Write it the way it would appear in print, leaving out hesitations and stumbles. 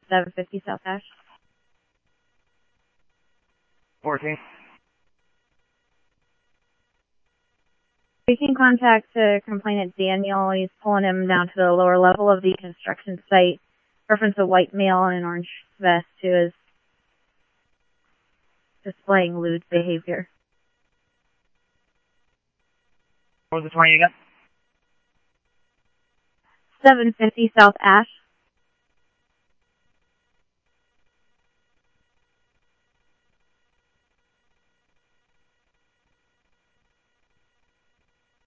750 South Ash. 14. Making contact to complainant Daniel. He's pulling him down to the lower level of the construction site. Reference a white male in an orange vest who is displaying lewd behavior. What was the 20 again? 750 South Ash.